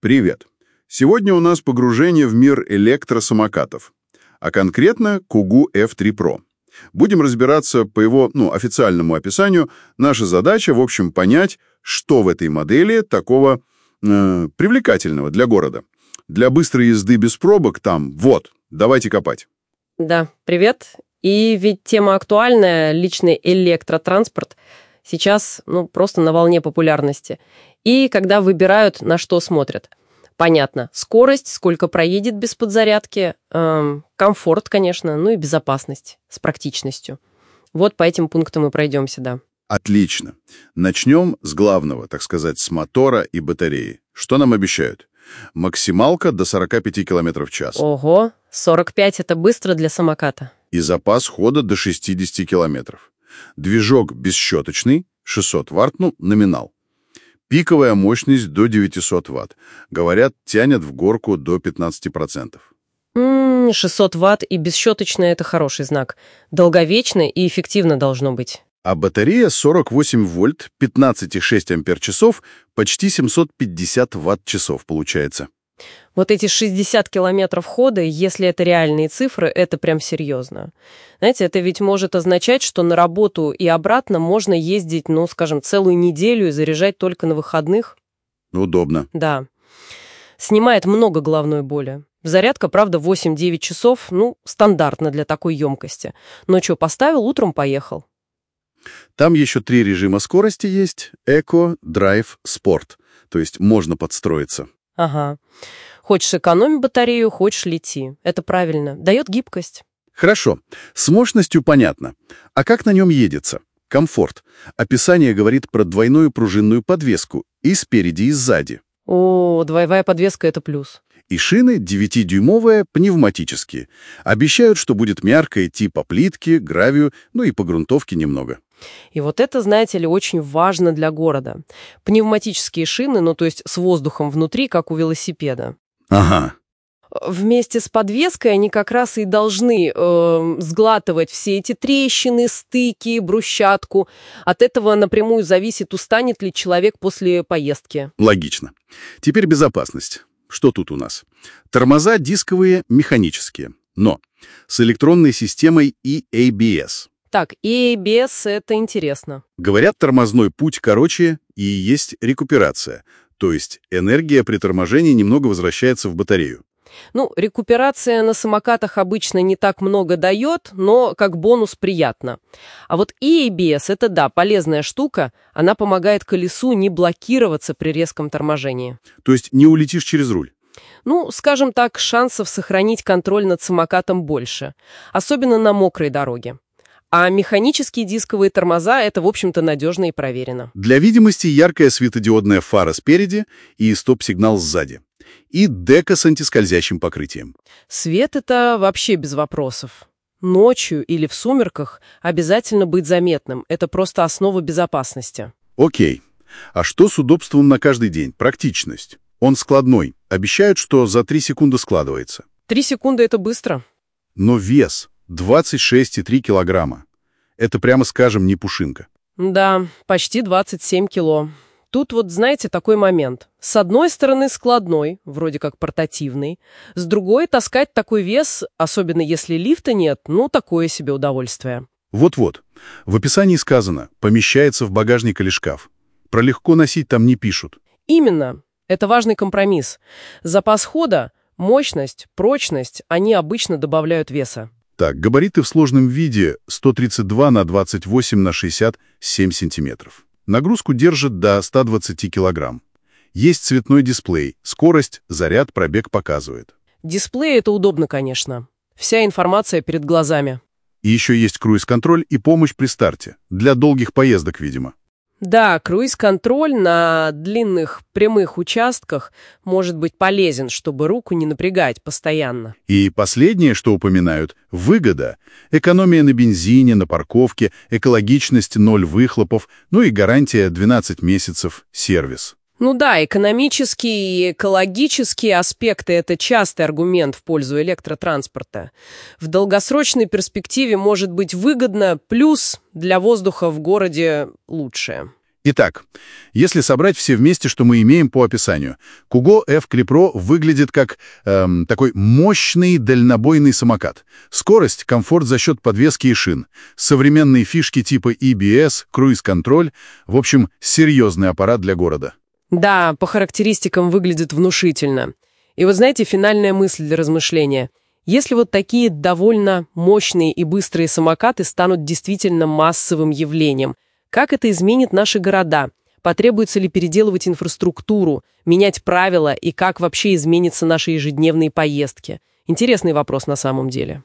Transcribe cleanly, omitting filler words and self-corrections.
Привет! Сегодня у нас погружение в мир электросамокатов, а конкретно Kugu F3 Pro. Будем разбираться по его официальному описанию. Наша задача, в общем, понять, что в этой модели такого привлекательного для города. Для быстрой езды без пробок там, давайте копать. Да, привет. И ведь тема актуальная, личный электротранспорт, сейчас просто на волне популярности. И когда выбирают, на что смотрят. Понятно, скорость, сколько проедет без подзарядки, комфорт, конечно, и безопасность с практичностью. Вот по этим пунктам и пройдемся, да. Отлично. Начнем с главного, так сказать, с мотора и батареи. Что нам обещают? Максималка до 45 км в час. Ого, 45 — это быстро для самоката. И запас хода до 60 км. Движок бесщеточный, 600 Вт, номинал. Пиковая мощность до 900 Вт. Говорят, тянет в горку до 15%. 600 Вт и бесщеточно — это хороший знак. Долговечно и эффективно должно быть. А батарея 48 вольт, 15,6 ампер-часов, почти 750 ватт-часов получается. Вот эти 60 километров хода, если это реальные цифры, это прям серьезно. Знаете, это ведь может означать, что на работу и обратно можно ездить, целую неделю и заряжать только на выходных. Удобно. Да. Снимает много головной боли. Зарядка, правда, 8-9 часов, стандартно для такой емкости. Но что, поставил, утром поехал. Там еще 3 режима скорости есть: Эко, Драйв, Спорт. То есть можно подстроиться. Ага. Хочешь экономь батарею, хочешь лети. Это правильно. Дает гибкость. Хорошо. С мощностью понятно. А как на нем едется? Комфорт. Описание говорит про двойную пружинную подвеску и спереди, и сзади. О, двойная подвеска — это плюс. И шины 9-дюймовые, пневматические. Обещают, что будет мягко идти по плитке, гравию, и по грунтовке немного. И вот это, знаете ли, очень важно для города. Пневматические шины, то есть с воздухом внутри, как у велосипеда. Ага. Вместе с подвеской они как раз и должны сглатывать все эти трещины, стыки, брусчатку. От этого напрямую зависит, устанет ли человек после поездки. Логично. Теперь безопасность. Что тут у нас? Тормоза дисковые, механические, но с электронной системой EABS. Так, EABS — это интересно. Говорят, тормозной путь короче и есть рекуперация, то есть энергия при торможении немного возвращается в батарею. Рекуперация на самокатах обычно не так много дает, но как бонус приятно. А вот EABS — это, да, полезная штука, она помогает колесу не блокироваться при резком торможении. То есть не улетишь через руль? Скажем так, шансов сохранить контроль над самокатом больше, особенно на мокрой дороге. А механические дисковые тормоза — это, в общем-то, надежно и проверено. Для видимости яркая светодиодная фара спереди и стоп-сигнал сзади. И дека с антискользящим покрытием. Свет — это вообще без вопросов. Ночью или в сумерках обязательно быть заметным. Это просто основа безопасности. Окей. А что с удобством на каждый день? Практичность. Он складной. Обещают, что за 3 секунды складывается. 3 секунды — это быстро. Но вес 26,3 килограмма. Это, прямо скажем, не пушинка. Да, почти 27 кило. Тут знаете, такой момент. С одной стороны складной, вроде как портативный. С другой таскать такой вес, особенно если лифта нет, такое себе удовольствие. Вот-вот. В описании сказано: помещается в багажник или шкаф. Про легко носить там не пишут. Именно. Это важный компромисс. Запас хода, мощность, прочность, они обычно добавляют веса. Так, габариты в сложном виде 132 на 28 на 67 сантиметров. Нагрузку держит до 120 килограмм. Есть цветной дисплей, скорость, заряд, пробег показывает. Дисплей — это удобно, конечно. Вся информация перед глазами. И еще есть круиз-контроль и помощь при старте. Для долгих поездок, видимо. Да, круиз-контроль на длинных прямых участках может быть полезен, чтобы руку не напрягать постоянно. И последнее, что упоминают — выгода. Экономия на бензине, на парковке, экологичность, 0 выхлопов, и гарантия 12 месяцев, сервис. Да, экономические и экологические аспекты — это частый аргумент в пользу электротранспорта. В долгосрочной перспективе может быть выгодно, плюс для воздуха в городе лучше. Итак, если собрать все вместе, что мы имеем по описанию, Kugo F-Clip Pro выглядит как такой мощный дальнобойный самокат. Скорость, комфорт за счет подвески и шин, современные фишки типа EBS, круиз-контроль, в общем, серьезный аппарат для города. Да, по характеристикам выглядит внушительно. И вот знаете, финальная мысль для размышления. Если вот такие довольно мощные и быстрые самокаты станут действительно массовым явлением, как это изменит наши города? Потребуется ли переделывать инфраструктуру, менять правила и как вообще изменятся наши ежедневные поездки? Интересный вопрос на самом деле.